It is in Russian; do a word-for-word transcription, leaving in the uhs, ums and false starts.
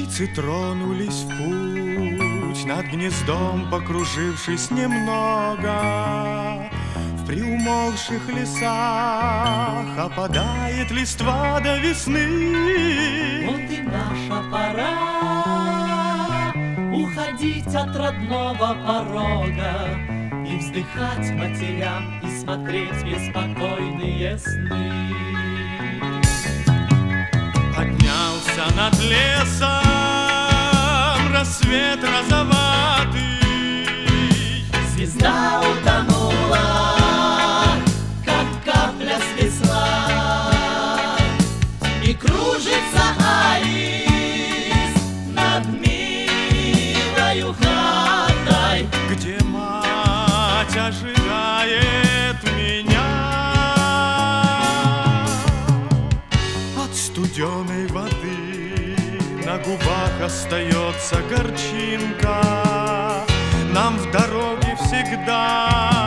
Птицы тронулись в путь, над гнездом покружившись немного. В приумолкших лесах опадает листва до весны. Вот и наша пора уходить от родного порога и вздыхать матерям, и смотреть в беспокойные сны. Поднялся над лесом рассвет розоватый. Звезда утонула, как капля с весла, и кружится аист над милою хатой, где мать ожидает меня. От студеной воды на губах остается горчинка. Нам в дороге всегда